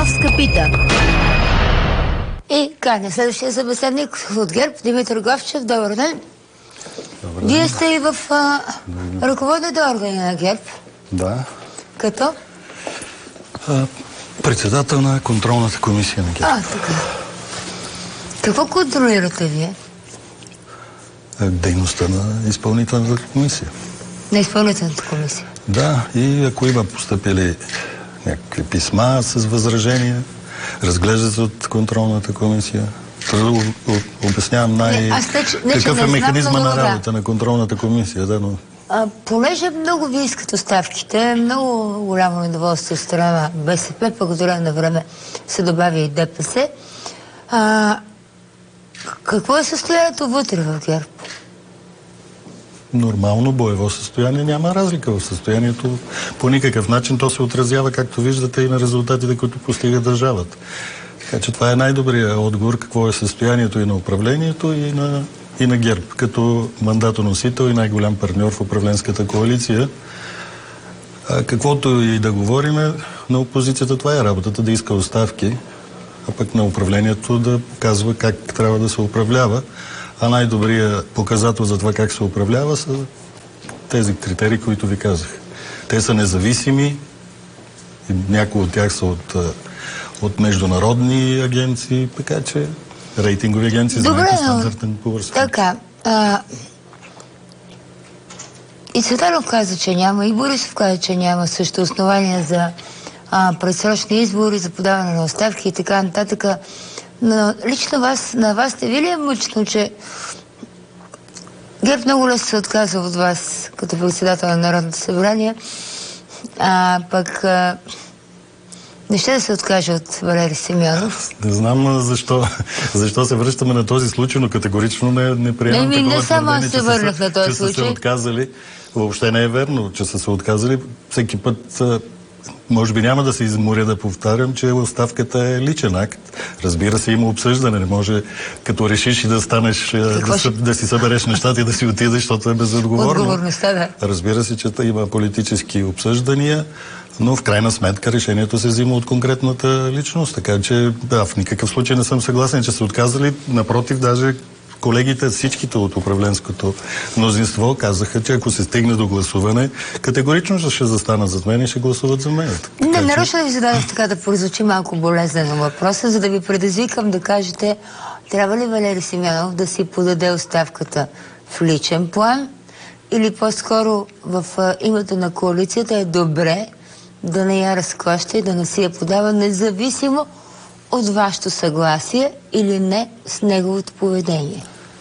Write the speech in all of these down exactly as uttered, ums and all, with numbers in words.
Бенковска пита. И каня следващия събеседник от ГЕРБ, Димитър Главчев. Добър ден. Добър ден. Вие сте и в а, ръководните органи на ГЕРБ. Да. Като? А, председател на контролната комисия на ГЕРБ. А, така. Какво контролирате вие? Дейността на изпълнителната комисия. На изпълнителната комисия? Да, и ако има постъпили някакви писма с възражения, разглеждат се от контролната комисия. Това обяснявам най... Не, аз не, не, какъв не е механизма на много, работа да. на контролната комисия. Да, но... а, понеже много ви искат оставките, много голямо недоволство страна на БСП, пък от време на време се добави и ДПС. А, какво е състоянието вътре в ГЕРБ? Нормално боево състояние, няма разлика в състоянието. По никакъв начин то се отразява, както виждате, и на резултатите, които постига държавата. Така че това е най-добрият отговор, какво е състоянието и на управлението, и на, и на ГЕРБ, като мандатоносител и най-голям партньор в управленската коалиция. А каквото и да говорим, на опозицията това е работата, да иска оставки, а пък на управлението да показва как трябва да се управлява. А най-добрият показател за това как се управлява са тези критерии, които ви казах. Те са независими, и някои от тях са от, от международни агенции, така че рейтингови агенции, знаете, стандартен повърс. Така, а, и Цветанов каза, че няма, и Борисов каза, че няма също основания за а, предсрочни избори, за подаване на оставки и така нататък. Но лично вас, на вас сте ви ли е мъчно, че ГЕРБ много лесно се отказва от вас като председател на Народното събрание, а пък а, не ще да се откаже от Валери Симеонов? Не знам защо, защо се връщаме на този случай, но категорично не, не приемам не, такова не само аз се върнах на този че случай. Че са се отказали. Въобще не е верно, че са се отказали. Всеки път... Може би няма да се изморя да повтарям, че оставката е личен акт. Разбира се, има обсъждане. Не може като решиш и да станеш, да, ще... да си събереш нещата и да си отидеш, защото е безотговорно. Отговорността, да. Разбира се, че има политически обсъждания, но в крайна сметка решението се взима от конкретната личност. Така че да, в никакъв случай не съм съгласен, че са отказали. Напротив, даже колегите, всичките от управленското мнозинство казаха, че ако се стигне до гласуване, категорично ще застанат зад мен и ще гласуват за мен. Не, че... нарочно да ви зададох така да прозвучи малко болезнено въпроса, за да ви предизвикам да кажете, трябва ли Валери Симеонов да си подаде оставката в личен план или по-скоро в а, името на коалицията е добре да не я разклаща и да не си я подава, независимо от вашето съгласие или не с неговото поведение?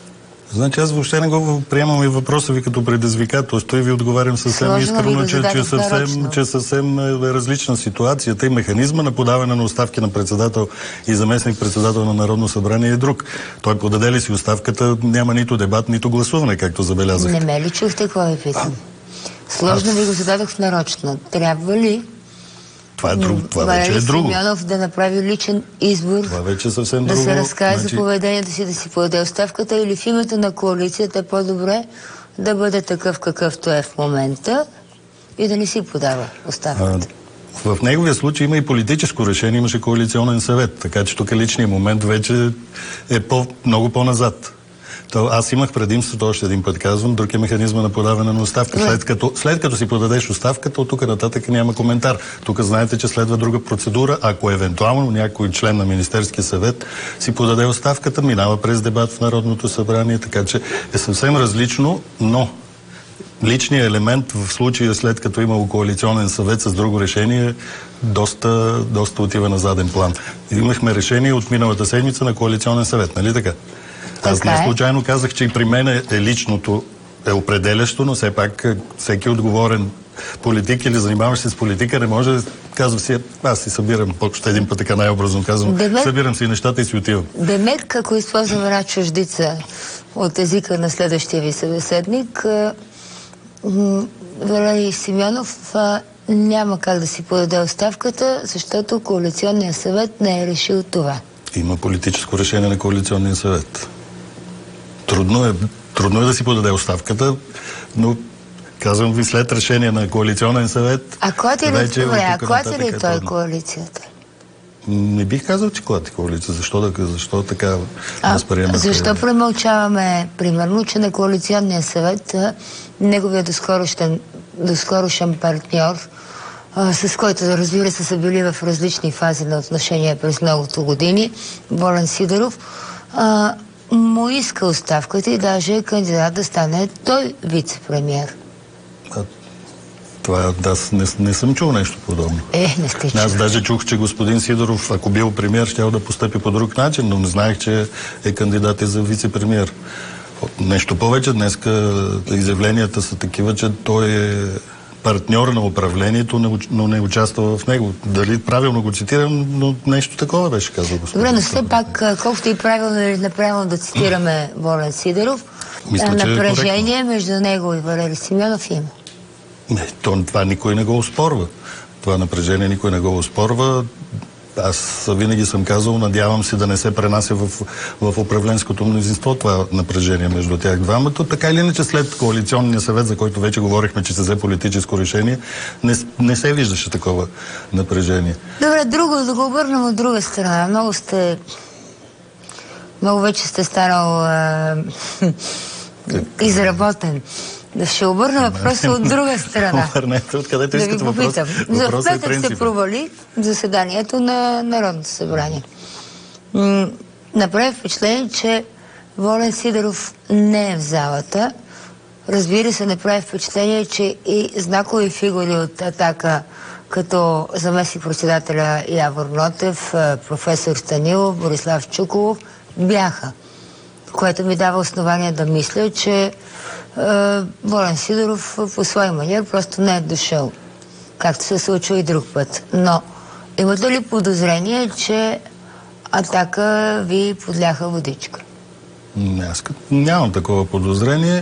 Значи аз въобще не го приемам и въпроса ви като предизвикателство и ви отговарям съвсем искрено, че, че, съвсем, че съвсем е различна ситуацията и механизма на подаване на оставки на председател и заместник председател на Народно събрание е друг. Той подаде ли си оставката, няма нито дебат, нито гласуване, както забелязахте. Не ме ли чухте какво ви питам? Сложно аз... ви го зададох нарочно. Трябва ли Това, е друг, това Валери вече е друго. Симеонов да направи личен избор, това вече е съвсем да друго. се разкаже значи... за поведението си, да си подаде оставката, или в името на коалицията е по-добре да бъде такъв какъвто е в момента и да не си подава оставката? А, в неговия случай има и политическо решение, имаше коалиционен съвет, така че тук личният момент вече е по, много по-назад. То аз имах предимството, още един път казвам, друг е механизма на подаване на оставка. След като, след като си подадеш оставката, от тук нататък няма коментар. Тук знаете, че следва друга процедура. Ако евентуално някой член на Министерския съвет си подаде оставката, минава през дебат в Народното събрание, така че е съвсем различно, но личният елемент в случая, след като имало коалиционен съвет с друго решение, доста, доста отива на заден план. Имахме решение от миналата седмица на коалиционен съвет, нали така? Аз не случайно казах, че и при мен е, е личното е определящо, но все пак всеки отговорен политик или занимаващ се с политика не може да казва си, аз си събирам, още един път така най-образно казвам, Демек, събирам си нещата и си отивам. Демек, ако използвам една чуждица от езика на следващия ви събеседник, Валери Симеонов няма как да си подаде оставката, защото коалиционният съвет не е решил това. Има политическо решение на коалиционния съвет. Трудно е, трудно е да си подаде оставката, но казвам ви, след решение на коалиционен съвет... А кой ти ли, добре, а кой ти ли той коалицията? Не бих казал, че клати коалиция. Защо, да, защо така възприемате? Защо премълчаваме, примерно, че на коалиционния съвет неговият доскорошен, доскорошен партньор, а, с който, разбира се, са били в различни фази на отношения през многото години, Волен Сидеров, а, му иска оставката и даже е кандидат да стане той вице-премиер. Това, аз не, не съм чул нещо подобно. Е, не сте чул. Аз даже чух, че господин Сидоров, ако бил премиер, щял да постъпи по друг начин, но не знаех, че е кандидат и за вице-премиер. Нещо повече, днеска изявленията са такива, че той е партньор на управлението, но не участва в него. Дали правилно го цитирам, но нещо такова беше казал господин. Добре, но все пак, колкото и правилно или неправилно да цитираме Волен Сидеров, Мисля, напрежение е между него и Валери Симеонов има. Не, то, това никой не го оспорва. Това напрежение никой не го оспорва. Аз винаги съм казал, надявам се да не се пренася в, в управленското мнозинство това напрежение между тях двамата. Така или иначе след коалиционния съвет, за който вече говорихме, че се взе политическо решение, не, не се виждаше такова напрежение. Добре, друго, да го обърнем от друга страна. Много сте... Много вече сте станал а... изработен. Да ще обърна въпроса от друга страна. Обърнете, откъдето искате въпрос. За петък се провали заседанието на Народното събрание. М- направи впечатление, че Волен Сидеров не е в залата. Разбира се, направи впечатление, че и знакови фигури от Атака, като заместник-председателя Явор Нотев, професор Станилов, Борислав Чуколов, бяха. Което ми дава основание да мисля, че Волен Сидеров по своя маниер просто не е дошъл, както се случва и друг път. Но имате ли подозрение, че Атака ви подляха водичка? Не, аз нямам такова подозрение.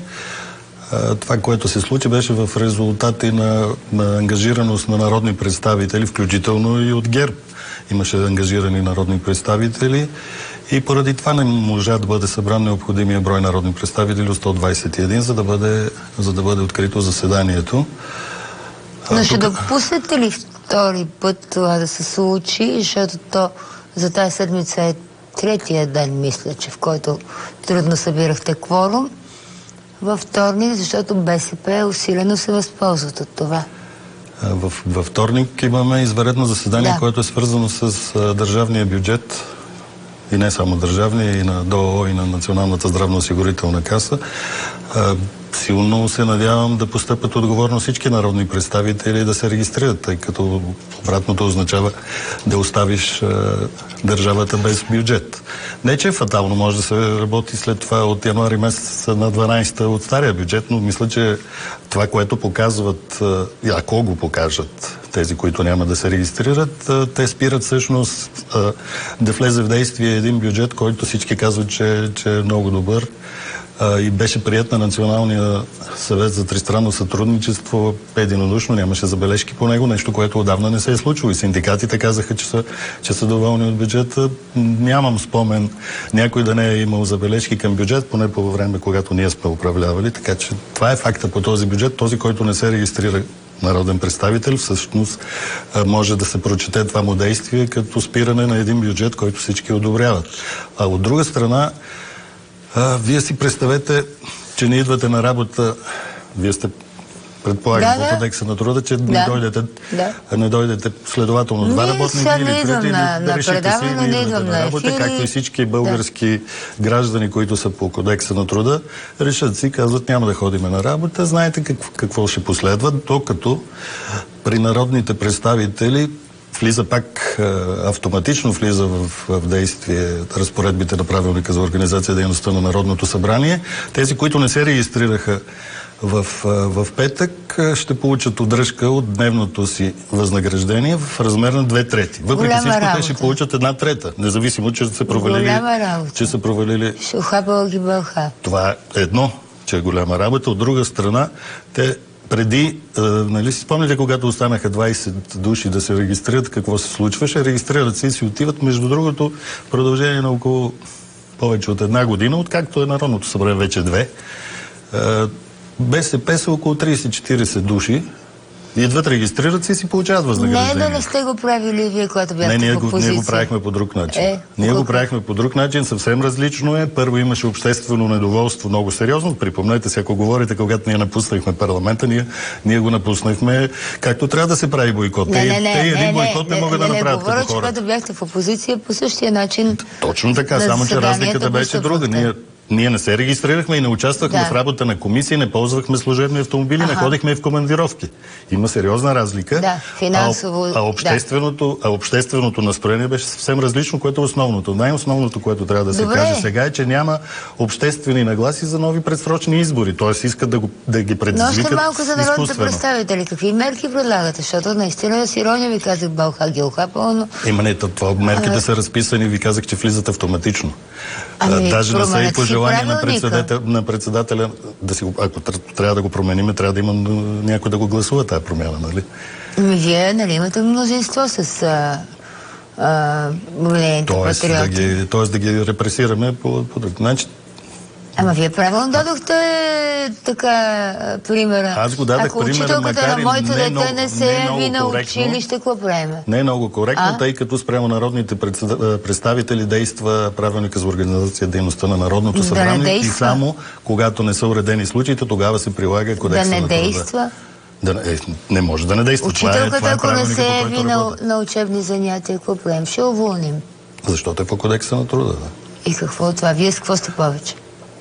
Това, което се случи, беше в резултати на, на ангажираност на народни представители, включително и от ГЕРБ. Имаше ангажирани народни представители и поради това не можа да бъде събран необходимия брой народни представители от сто двадесет и един, за да бъде, за да бъде открито заседанието. Но а, ще тук... допуснете ли втори път това да се случи, защото то за тази седмица е третия ден, мисля, че в който трудно събирахте кворум във вторник, защото БСП усилено се възползват от това. В, във вторник имаме извънредно заседание, да. което е свързано с а, държавния бюджет и не само държавния, и на ДОО, и на Националната здравноосигурителна каса. А, силно се надявам да постъпят отговорно всички народни представители и да се регистрират, тъй като обратното означава да оставиш а, държавата без бюджет. Не, че фатално може да се работи след това от януари месец на дванадесета от стария бюджет, но мисля, че това, което показват, ако го покажат тези, които няма да се регистрират, те спират всъщност да влезе в действие един бюджет, който всички казват, че, че е много добър и беше приет на Националния съвет за тристранно сътрудничество единодушно, нямаше забележки по него, нещо, което отдавна не се е случило. И синдикатите казаха, че са, че са доволни от бюджета. Нямам спомен някой да не е имал забележки към бюджет, поне по време, когато ние сме управлявали. Така че това е факта по този бюджет. Този, който не се регистрира народен представител, всъщност може да се прочете това му действие като спиране на един бюджет, който всички одобряват. А от друга страна, А, вие си представете, че не идвате на работа, вие сте, предполагам, да, по Кодекса на труда, че да. не, дойдете, да. не дойдете следователно два работни дни или трети, на, да решите си и не идвате на работа, ефири, както и всички български да. граждани, които са по Кодекса на труда, решат си, казват, няма да ходиме на работа, знаете какво, какво ще последва, докато при народните представители влиза пак, автоматично влиза в, в действие разпоредбите на правилника за организация и дейността на Народното събрание. Тези, които не се регистрираха в, в петък, ще получат удръжка от дневното си възнаграждение в размер на две трети. Въпреки всичко, те ще получат една трета, независимо, че са провалили. Че са провалили. Това е едно, че е голяма работа. От друга страна, те преди, а, нали си спомняте, когато останаха двадесет души да се регистрират, какво се случваше? Регистрират се и си отиват, между другото, в продължение на около повече от една година, откакто е Народното събрание вече две. А, БСП са около тридесет-четиридесет души Идват, регистрират се и си получават възнаграждение. Не, да не сте го правили вие, когато бяхте не, ние в опозиция. Ние го правихме по друг начин. Е, ние по го правихме по друг начин, съвсем различно е. Първо имаше обществено недоволство, много сериозно. Припомнете си, ако говорите, когато ние напуснахме парламента, ние, ние го напуснахме както трябва да се прави бойкот. Не, не, не, те един не, бойкот не, не могат не, да не, направят не, говоря, като хора. когато бяхте в опозиция, по същия начин. Точно така, само че разликата беше друга. Ние Ние не се регистрирахме и не участвахме да. в работа на комисии, не ползвахме служебни автомобили, ага. не ходихме в командировки. Има сериозна разлика. Да, финансово. А, а, общественото, да. а общественото настроение беше съвсем различно, което е основното. Най-основното, което трябва да се Добре. каже сега е, че няма обществени нагласи за нови предсрочни избори. Тоест искат да, го, да ги предизвикат. Но още малко за народните представители. Какви мерки предлагате? Защото наистина с ирония ви казах Балха Гилха пълно. Има не, това мерките а... са разписани, ви казах, че влизат автоматично. Ами, даже не са и по желание на, председател, на председателя, да си, ако трябва да го променим, трябва да има някой да го гласува тази промяна, нали? Ами вие, нали, имате мнозинство с Обединените патриоти. Да ги, тоест да ги репресираме по, по друг начин. Ама вие правилно дадохте така примера. Аз го дадах Ако примера, учителката на моето не дете много, не се яви на коректно, училище, какво правиме? Не е много коректно, а? тъй като спрямо народните представители действа правилника за организация дейността на Народното събрание и само когато не са уредени случаите, тогава се прилага кодекса да не на труда. Действа? Да, е, не може да не действа. Учителката, това е, това е ако не се яви на, работа. на учебни занятия, какво правим? Ще уволним. Защото е по кодекса на труда, да. И какво е това? Вие с какво сте повече?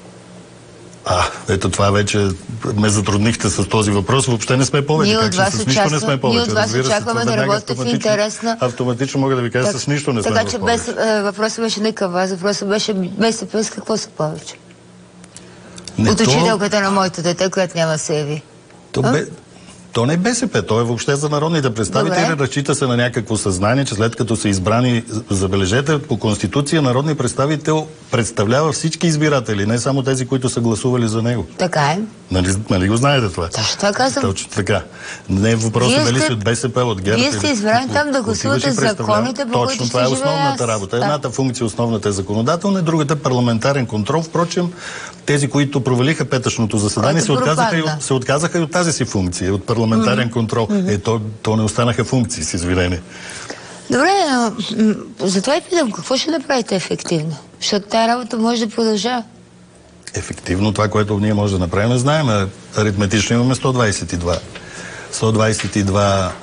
А, ето това вече ме затруднихте с този въпрос. Въобще не сме повече. Ние как от вас, с нищо не сме повече. Ние от вас очакваме да работите в интерес на... Автоматично мога да ви кажа, так, с нищо не сме така, че повече. без, е, въпросът беше не към вас, въпросът беше БСП с какво са повече? Не, от то... учителката на моето дете, която няма се яви. То бе... То не е БСП, то е въобще за народните представители. Добре. Разчита се на някакво съзнание, че след като са избрани, забележете, по Конституция народният представител представлява всички избиратели, не само тези, които са гласували за него. Така е. Нали, нали го знаете това? Точно това казвам. Точно така. Не е въпросът дали си от БСП, от ГЕРБ. Вие сте избрани там да гласувате законите, по които Точно това е основната работа. Едната функция, основната е законодателна, другата парламентарен контрол. Впрочем, тези, които провалиха петъчното заседание, се отказаха, и, се отказаха и от тази си функция, от парламентарен mm-hmm. контрол. Mm-hmm. Е, то, то не останаха функции, с извинение. Добре, но затова и питам, какво ще направите ефективно? Защото тази работа може да продължава. Ефективно това, което ние може да направим, знаем. Аритметично имаме сто двадесет и два. сто двадесет и два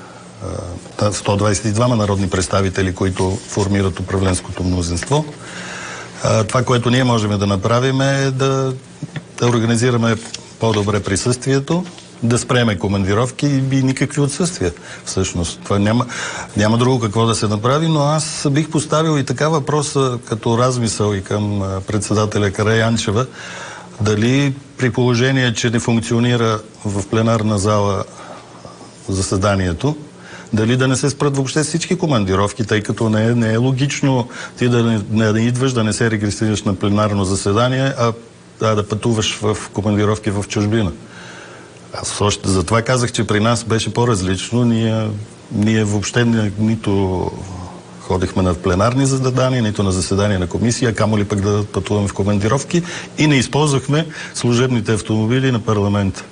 сто двадесет и два народни представители, които формират управленското мнозинство. Това, което ние можем да направим е да, да организираме по-добре присъствието, да спреме командировки и никакви отсъствия. Всъщност, това няма, няма друго какво да се направи, но аз бих поставил и така въпроса като размисъл и към председателя Караянчева, дали при положение, че не функционира в пленарна зала заседанието, дали да не се спрат въобще всички командировки, тъй като не е, не е логично ти да не, не, да идваш, да не се регистрираш на пленарно заседание, а, а да пътуваш в командировки в чужбина. Аз още затова казах, че при нас беше по-различно. Ние, ние въобще ни, нито ходихме на пленарни заседания, нито на заседания на комисия, камо ли пък да пътуваме в командировки и не използвахме служебните автомобили на парламента.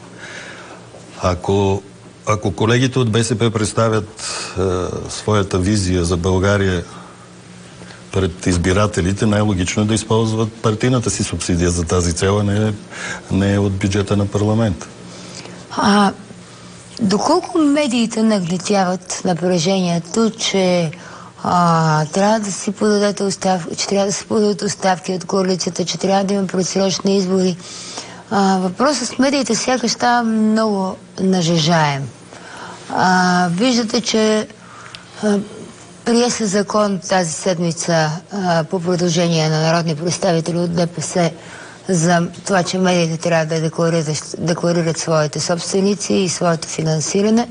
Ако, ако колегите от БСП представят е, своята визия за България пред избирателите, най-логично е да използват партийната си субсидия за тази цел, не, не е от бюджета на парламента. А, доколко медиите нагнетяват напрежението, че а, трябва да си подадете оставки, че трябва да се подадат оставки от коалицията, че трябва да има предсрочни избори. А, въпросът с медиите сякаш става много нажежаем. А, виждате, че а, прие се закон тази седмица а, по продължение на народни представители от ДПС за това, че медиите трябва да декларират, декларират своите собственици и своето финансиране.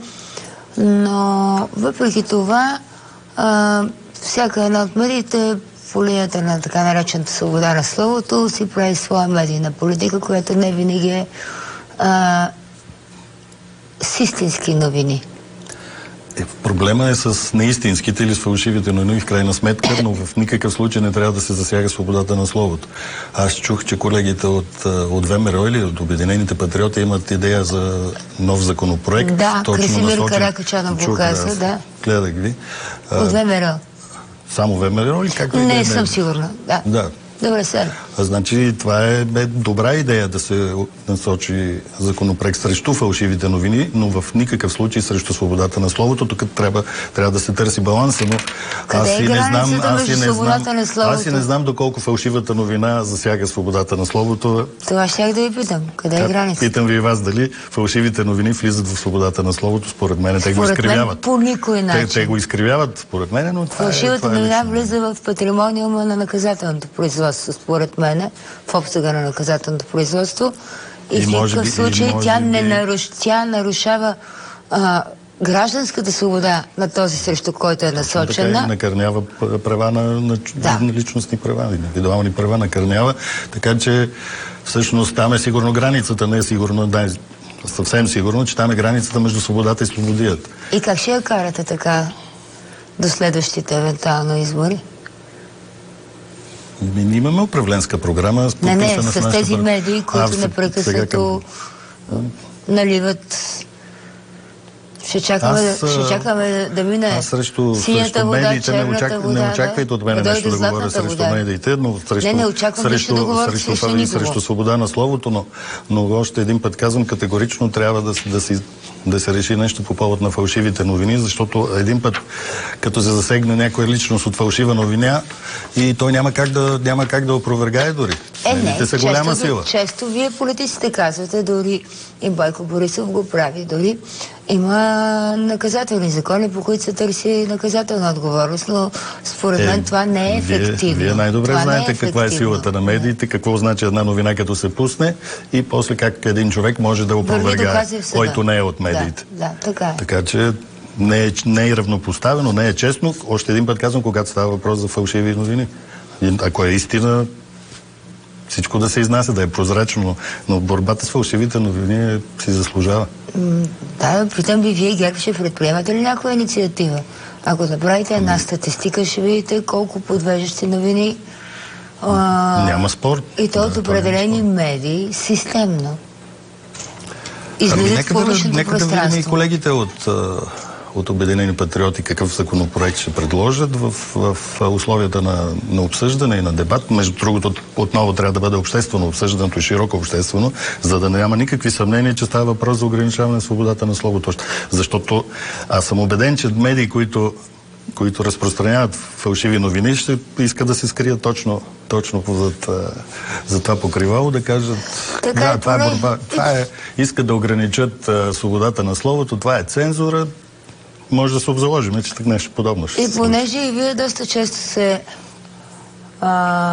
Но въпреки това, а, всяка една от медиите по линията на така наречената свобода на словото си прави своя медийна политика, която не винаги е а, с истински новини. Е, проблема е с неистинските или с фалшивите новини в крайна сметка, но в никакъв случай не трябва да се засяга свободата на словото. Аз чух, че колегите от, от ВМРО или от Обединените патриоти имат идея за нов законопроект. Да, точно Красимир насочен. Каракачанов го каза, да. Гледах ви. От ВМРО. Само ВМРО или как? Не, не съм сигурна. Да. Да. Добре, сега. Значи това е бе, добра идея да се насочи законопроект срещу фалшивите новини, но в никакъв случай срещу свободата на словото. Тук трябва, трябва да се търси баланса, но Къде аз е и не знам, аз и не знам, на словото? аз и не знам доколко фалшивата новина засяга свободата на словото. Това щях да ви питам. Къде е границата? Питам ви и вас дали фалшивите новини влизат в свободата на словото. Според мен те го изкривяват. Мен по никой начин. Те, те го изкривяват, според мен, но това фалшивата е, това е новина лично. влиза в патримониума на наказателното производство, според мен, в обсега на наказателното производство. И, и в никакъв би, случай тя, би... не наруш... тя нарушава а, гражданската свобода на този, срещу който е насочена. Така и накърнява права на, на, да. на личностни права, индивидуални права накърнява. Така че всъщност там е сигурно границата, не е сигурно, да, съвсем сигурно, че там е границата между свободата и свободията. И как ще я карате така до следващите евентуално избори? Ние имаме управленска програма. Не, не, с, с тези медии, които а, непрекъснато към... наливат. Ще чакаме, аз, да, ще чакаме да мине аз срещу, синята срещу вода, медиите не, очак, вода, не очаквайте от мен да нещо да говоря срещу вода. медиите, но срещу, не, не очаквам срещу, да говоря срещу, срещу, срещу, срещу свобода на словото, но, но още един път казвам, категорично трябва да, да, си, да се реши нещо по повод на фалшивите новини, защото един път, като се засегне някоя личност от фалшива новина, и той няма как да, няма как да опровергае дори. Е, не, са голяма често, сила. Често вие политиците казвате, дори и Бойко Борисов го прави, дори има наказателни закони, по които се търси наказателна отговорност, но според мен е, това не е ефективно. Вие, вие най-добре това знаете е каква е силата на медиите, какво значи една новина като се пусне и после как един човек може да опровергае, който не е от медиите. Да, да, така е. Така че не е, не е равнопоставено, не е честно. Още един път казвам, когато става въпрос за фалшиви новини. Ако е истина, всичко да се изнася, да е прозрачно, но борбата с фалшивите новини си заслужава. Да, питам ви, вие ГЕРБ ще предприемате ли някаква инициатива? Ако направите една ами... статистика, ще видите колко подвеждащи новини а... няма спор. И то от да, определени медии системно излизат ами, в публичното да, пространство. Нека да видим и колегите от... от Обединени патриоти какъв законопроект ще предложат в, в, в условията на, на обсъждане и на дебат. Между другото, отново трябва да бъде обществено обсъждането и широко обществено, за да няма никакви съмнения, че става въпрос за ограничаване на свободата на словото. Защото аз съм убеден, че медии, които, които разпространяват фалшиви новини, ще искат да се скрият точно, точно зад, за това покривало, да кажат така да, е, това е борба, това е, искат да ограничат а, свободата на словото, това е цензура. Може да се обзаложим, че так нещо подобно ще и се понеже и вие доста често се а,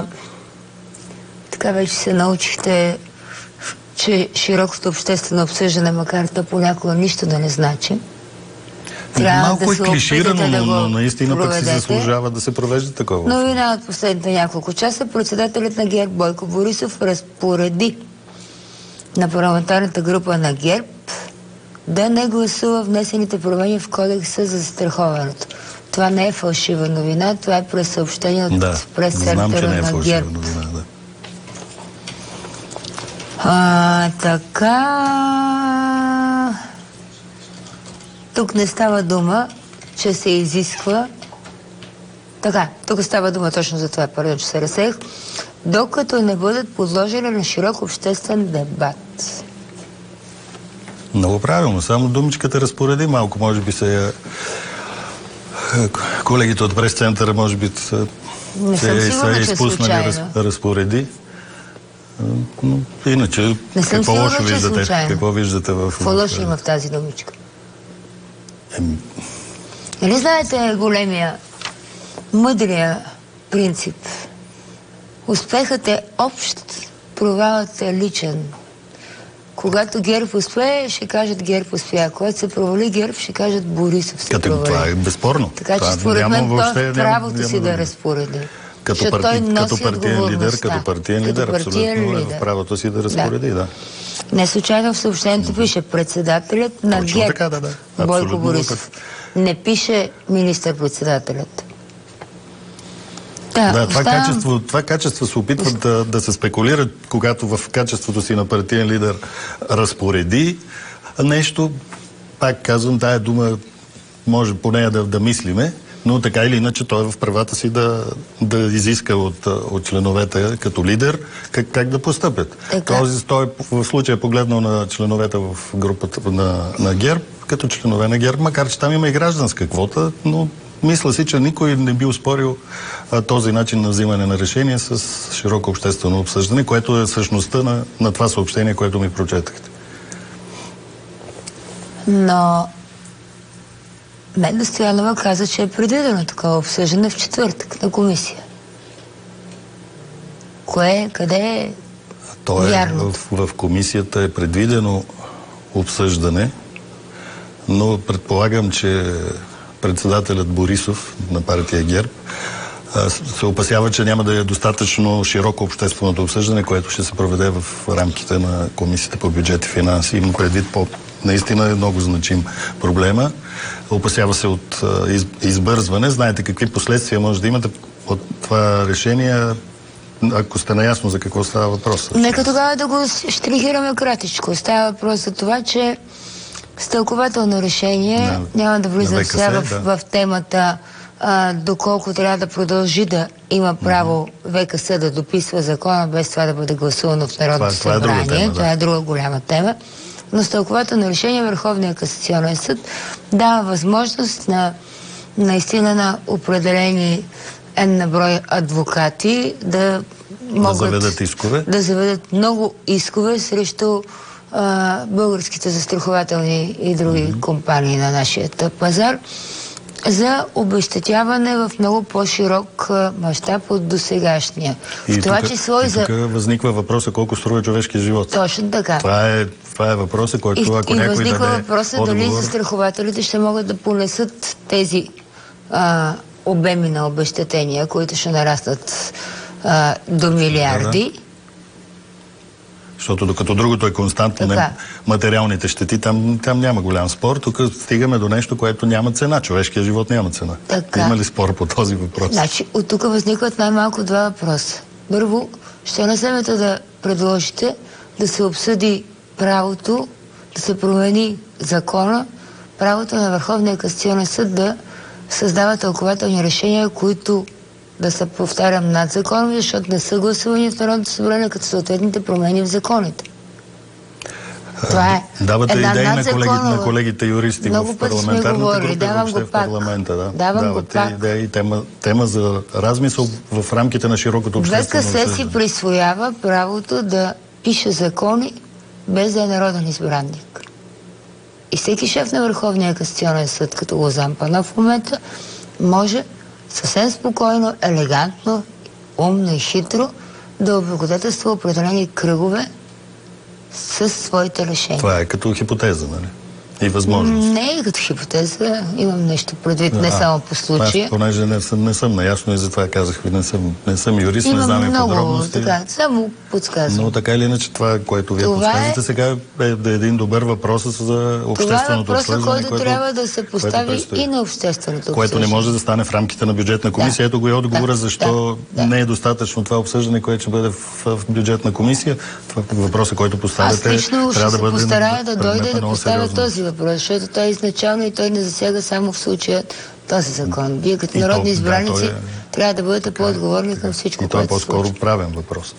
така вече се научихте, че широкото обществено обсъждане, макар то понякога нищо да не значи, трябва малко да е се клиширано, опитате да го но наистина пък си проведете. заслужава да се провежда такова. Новина от последните няколко часа. Председателят на ГЕРБ Бойко Борисов разпореди на парламентарната група на ГЕРБ да не гласува внесените промени в кодекса за застраховането. Това не е фалшива новина, това е пресъобщение от да, прес-центъра не е на ГЕРБ. Новина, да. А, така... Тук не става дума, че се изисква... Така, тук става дума точно за това, пардон, че се разсеях. Докато не бъдат подложени на широк обществен дебат. Много правилно. Само думичката разпореди малко. Може би се... Колегите от прес-центъра може би са, не съм се, сигурна, са че изпуснали раз, разпореди. Но иначе, не съм какво сигурна, лошо виждате? Случайно. Какво виждате в... Какво лошо има в тази думичка? Еми... Нали знаете големия, мъдрия принцип? Успехът е общ, провалът е личен. Когато ГЕРБ успее, ще кажат ГЕРБ успя. Когато се провали ГЕРБ, ще кажат Борисов се Като провали. Това е безспорно. Така че това според мен въобще, то е правото няма, си няма, да разпореди. като, парти, като партиен лидер, като партиен като лидер, партиен абсолютно лидер. В правото си да разпореди, да. да. Не случайно в съобщението mm-hmm. пише председателят на ГЕРБ, така, да, да. Бойко Борисов. Не пише министър-председателят. Да, да това, оставам... качество, това качество се опитват да, да се спекулира, когато в качеството си на партиен лидер разпореди нещо. Пак казвам, тая дума може по нея да, да мислиме, но така или иначе той е в правата си да, да изиска от, от членовете като лидер как, как да постъпят. Този, той в случая погледнал на членовете в групата на, на ГЕРБ, като членове на ГЕРБ, макар че там има и гражданска квота, но мисля си, че никой не би успорил а, този начин на взимане на решение с широко обществено обсъждане, което е същността на, на това съобщение, което ми прочетахте. Но Менда Стоянова каза, че е предвидено такова обсъждане в четвъртък на комисия. Кое, къде е То е в, в комисията е предвидено обсъждане, но предполагам, че председателят Борисов на партия ГЕРБ се опасява, че няма да е достатъчно широко общественото обсъждане, което ще се проведе в рамките на Комисията по бюджет и финанси. Има предвид по наистина е много значим проблема. Опасява се от из, избързване. Знаете какви последствия може да имате от това решение, ако сте наясно за какво става въпрос. Нека тогава да го штрихираме кратичко. Става въпрос за това, че с тълкователно решение, на, няма да влизам сега в, да. в темата а, доколко трябва да продължи да има право mm-hmm. ВКС да дописва закона, без това да бъде гласувано в Народното това, събрание. Това е, тема, да. това е друга голяма тема. Но с тълкователно решение Върховния касационен съд дава възможност на наистина на определени на брой адвокати да могат да заведат искове, да заведат много искове срещу а, българските застрахователни и други mm-hmm. компании на нашия пазар за обезщетяване в много по-широк мащаб от досегашния. И в това тук, число и, и за... тук възниква въпроса колко струва човешкия живот. Точно така. Това е, това е въпросът, който и, ако и някой даде възниква въпроса отговор... дали застрахователите ще могат да понесат тези а, обеми на обезщетения, които ще нараснат а, до милиарди. Да, да. Защото докато другото е константно не, материалните щети, там, там няма голям спор. Тук стигаме до нещо, което няма цена. Човешкия живот няма цена. Така. Има ли спор по този въпрос? Значи, от тук възникват най-малко два въпроса. Първо, ще не вземете да предложите да се обсъди правото, да се промени закона, правото на Върховния касационен съд да създава тълкователни решения, които да се повтарям над законови, защото не са гласувани в Народното събрание като съответните промени в законите. Това е. Давате идеи на колегите, на колегите юристи в парламентарната група, давам въобще го в пак. парламента. Да. Давам Давате го пак. идеи, тема, тема за размисъл в рамките на широкото обществено обсъждане. ВКС си присвоява правото да пише закони без да е народен избранник. И всеки шеф на Върховния касационен съд, като Лозан Панов в момента, може съвсем спокойно, елегантно, умно и хитро да облагодетелства определени кръгове със своите решения. Това е като хипотеза, нали? И възможност. Не е като хипотеза, имам нещо предвид, не а, само по случая. Аз понеже не съм, не съм наясно и затова казах ви, не съм, не съм юрист, имам не знам и подробности. Така, само подсказвам. Но така или иначе това, което вие подсказвате е... сега е да е един добър въпрос за общественото обсъждане. Това е въпросът, който трябва да се постави и на общественото обсъждане. Което не може да стане в рамките на бюджетна комисия. Да. Ето го и отговора, да, защо да, да. не е достатъчно това обсъждане, което ще бъде в, в бюджетна комисия. Това е въпросът, който поставяте. Аз лично ще се постарая да дойде и да поставя този въпрос, защото той е изначално и той не засяга само в случая този закон. Вие като народни избраници да, е... трябва да бъдете по-отговорни към всичко, и което е по-скоро правен въпрос.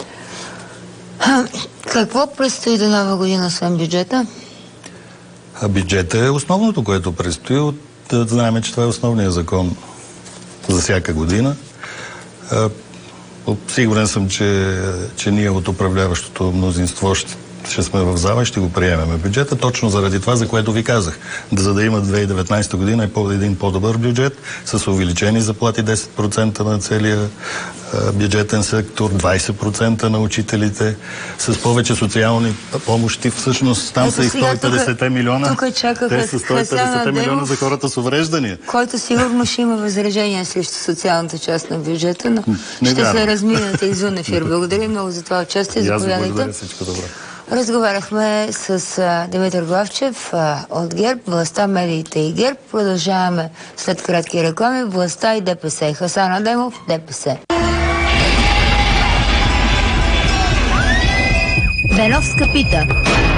Какво предстои до нова година, освен бюджета? А бюджета е основното, което предстои. От, да знаем, че това е основният закон за всяка година. А, сигурен съм, че, че ние от управляващото мнозинство ще ще сме в зала и ще го приемем бюджета, точно заради това, за което ви казах. За да има две хиляди и деветнадесета година е по един по-добър бюджет, с увеличени заплати десет процента на целия бюджетен сектор, двадесет процента на учителите, с повече социални помощи. Всъщност там са и сто и петдесет милиона. Тук чакаха Те са сто и петдесет милиона за хората с увреждания. Който сигурно ще има възражение срещу социалната част на бюджета, но не ще вярно. Се разминете извън ефир. Благодаря много за това участие. Заповядайте. Благодаря, всичко добро. Разговаряхме с а, Димитър Главчев а, от ГЕРБ, Властта, медиите и ГЕРБ. Продължаваме след кратки реклами. Властта и ДПС. Хасан Адемов, ДПС. Беновска пита.